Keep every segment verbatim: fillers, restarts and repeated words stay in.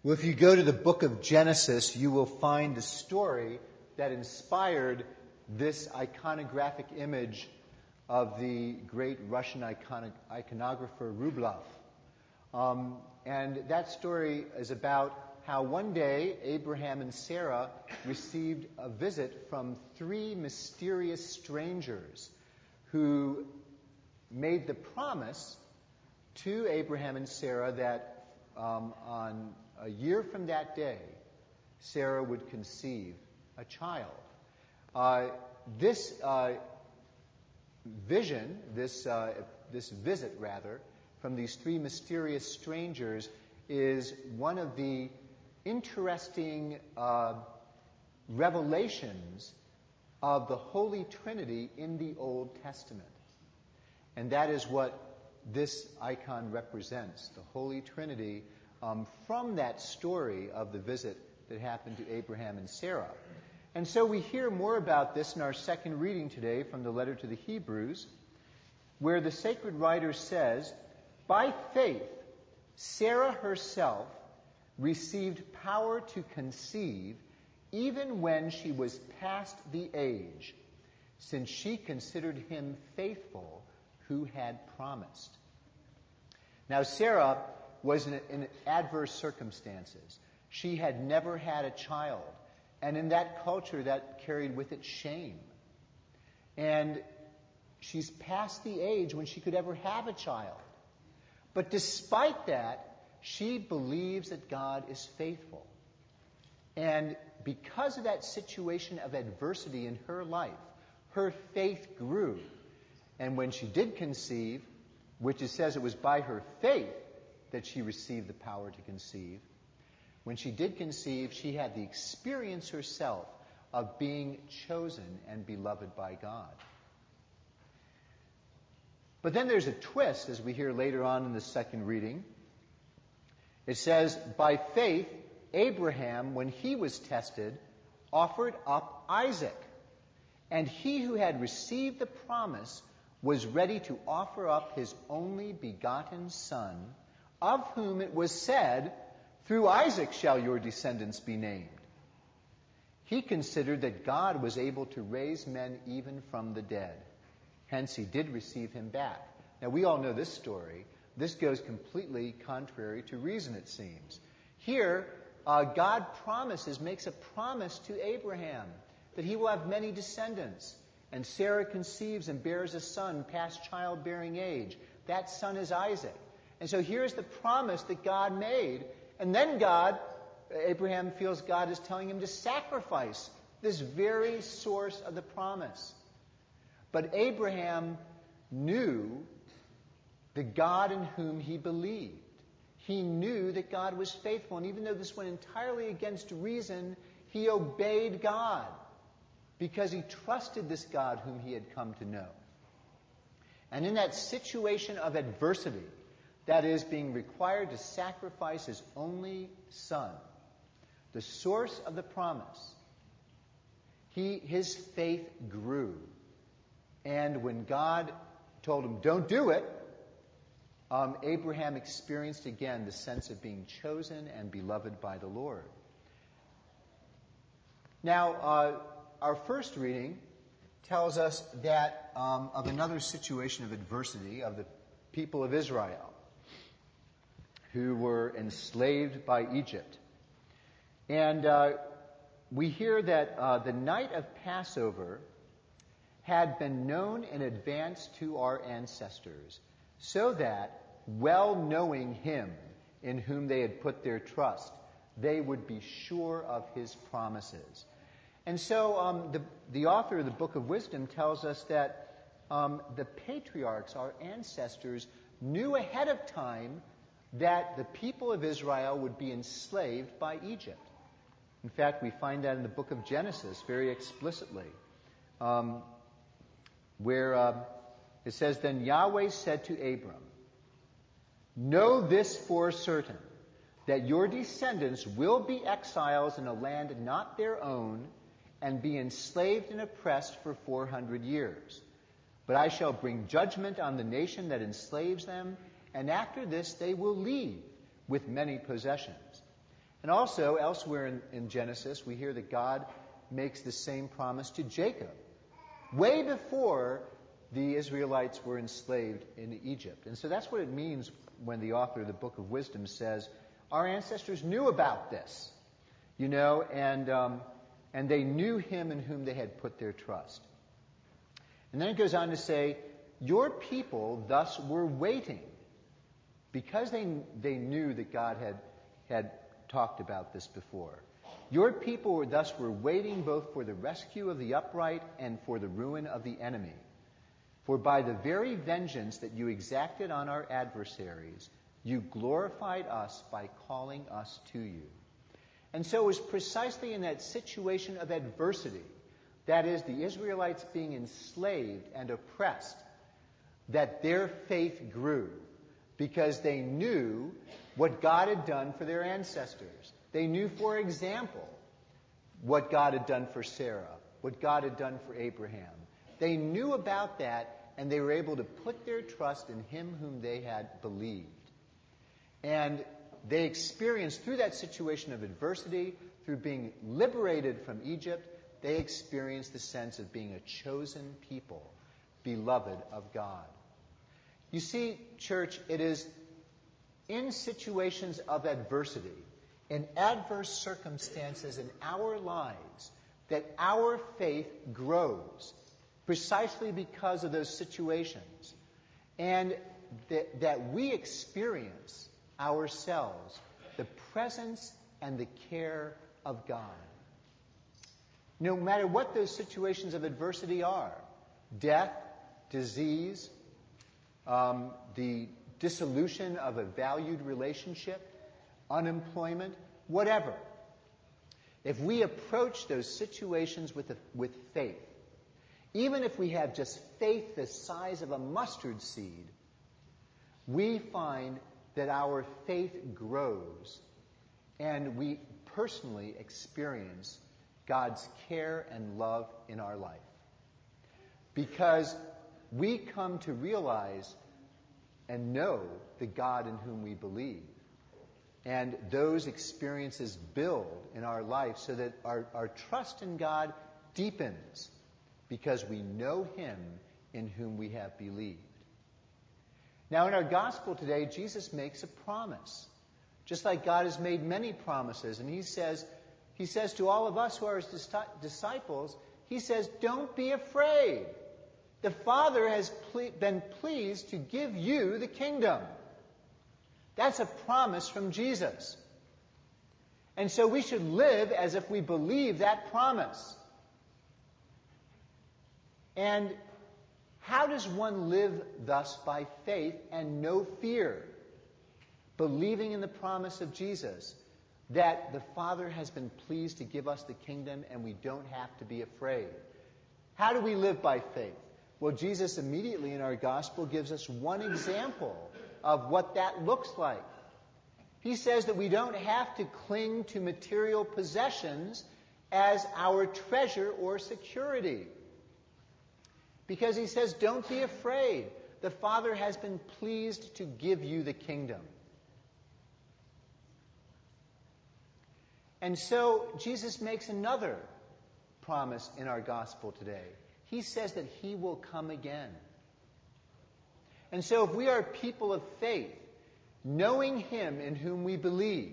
Well, if you go to the book of Genesis, you will find the story that inspired this iconographic image of the great Russian icon- iconographer Rublev. Um, and that story is about how one day Abraham and Sarah received a visit from three mysterious strangers who made the promise to Abraham and Sarah that um, on a year from that day, Sarah would conceive a child. Uh, this uh, vision, this uh, this visit rather, from these three mysterious strangers is one of the interesting uh, revelations of the Holy Trinity in the Old Testament. And that is what this icon represents, the Holy Trinity, um, from that story of the visit that happened to Abraham and Sarah. And so we hear more about this in our second reading today from the letter to the Hebrews, where the sacred writer says, "By faith, Sarah herself received power to conceive even when she was past the age, since she considered him faithful who had promised." Now, Sarah was in, in adverse circumstances. She had never had a child, and in that culture, that carried with it shame. And she's past the age when she could ever have a child. But despite that, she believes that God is faithful. And because of that situation of adversity in her life, her faith grew. And when she did conceive, which it says it was by her faith that she received the power to conceive, when she did conceive, she had the experience herself of being chosen and beloved by God. But then there's a twist, as we hear later on in the second reading. It says, "By faith, Abraham, when he was tested, offered up Isaac. And he who had received the promise was ready to offer up his only begotten son, of whom it was said, 'Through Isaac shall your descendants be named.' He considered that God was able to raise men even from the dead. Hence he did receive him back." Now we all know this story. This goes completely contrary to reason, it seems. Here, uh, God promises, makes a promise to Abraham that he will have many descendants. And Sarah conceives and bears a son past childbearing age. That son is Isaac. And so here's the promise that God made. And then God, Abraham feels God is telling him to sacrifice this very source of the promise. But Abraham knew the God in whom he believed. He knew that God was faithful. And even though this went entirely against reason, he obeyed God because he trusted this God whom he had come to know. And in that situation of adversity, that is, being required to sacrifice his only son, the source of the promise, he, his faith grew. And when God told him, "Don't do it," um, Abraham experienced again the sense of being chosen and beloved by the Lord. Now, uh, our first reading tells us that um, of another situation of adversity of the people of Israel who were enslaved by Egypt. And uh, we hear that uh, the night of Passover had been known in advance to our ancestors, so that, well knowing him in whom they had put their trust, they would be sure of his promises. And so um, the, the author of the Book of Wisdom tells us that um, the patriarchs, our ancestors, knew ahead of time that the people of Israel would be enslaved by Egypt. In fact, we find that in the book of Genesis very explicitly, um, where uh, it says, "Then Yahweh said to Abram, 'Know this for certain, that your descendants will be exiles in a land not their own, and be enslaved and oppressed for four hundred years. But I shall bring judgment on the nation that enslaves them, and after this they will leave with many possessions.'" And also, elsewhere in, in Genesis, we hear that God makes the same promise to Jacob, way before the Israelites were enslaved in Egypt. And so that's what it means when the author of the Book of Wisdom says, our ancestors knew about this, you know, and, um, and they knew him in whom they had put their trust. And then it goes on to say, your people thus were waiting, because they, they knew that God had, had talked about this before. Your people were thus were waiting both for the rescue of the upright and for the ruin of the enemy. For by the very vengeance that you exacted on our adversaries, you glorified us by calling us to you. And so it was precisely in that situation of adversity, that is, the Israelites being enslaved and oppressed, that their faith grew, because they knew what God had done for their ancestors. They knew, for example, what God had done for Sarah, what God had done for Abraham. They knew about that, and they were able to put their trust in him whom they had believed. And they experienced, through that situation of adversity, through being liberated from Egypt, they experienced the sense of being a chosen people, beloved of God. You see, church, it is in situations of adversity, in adverse circumstances in our lives, that our faith grows, precisely because of those situations, and that, that we experience ourselves the presence and the care of God. No matter what those situations of adversity are, death, disease, um, the dissolution of a valued relationship, unemployment, whatever. If we approach those situations with, a, with faith, even if we have just faith the size of a mustard seed, we find that our faith grows and we personally experience God's care and love in our life. Because we come to realize and know the God in whom we believe. And those experiences build in our life so that our, our trust in God deepens because we know him in whom we have believed. Now, in our gospel today, Jesus makes a promise. Just like God has made many promises. And he says, he says to all of us who are his disciples, he says, don't be afraid. The Father has ple- been pleased to give you the kingdom. That's a promise from Jesus. And so we should live as if we believe that promise. And how does one live thus by faith and no fear? Believing in the promise of Jesus, that the Father has been pleased to give us the kingdom and we don't have to be afraid. How do we live by faith? Well, Jesus immediately in our gospel gives us one example of what that looks like. He says that we don't have to cling to material possessions as our treasure or security. Because he says, don't be afraid. The Father has been pleased to give you the kingdom. And so Jesus makes another promise in our gospel today. He says that he will come again. And so if we are people of faith, knowing him in whom we believe,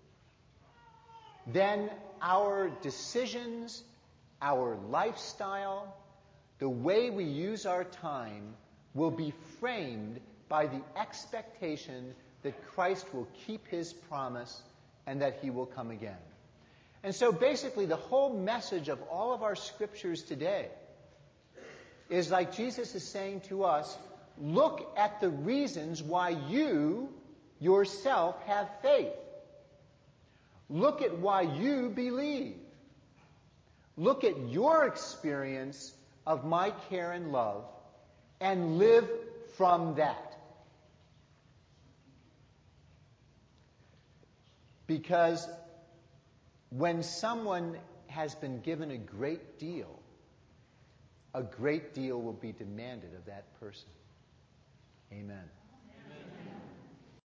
then our decisions, our lifestyle, the way we use our time will be framed by the expectation that Christ will keep his promise and that he will come again. And so basically the whole message of all of our scriptures today is like Jesus is saying to us, look at the reasons why you yourself have faith. Look at why you believe. Look at your experience of my care and love and live from that. Because when someone has been given a great deal, a great deal will be demanded of that person. Amen.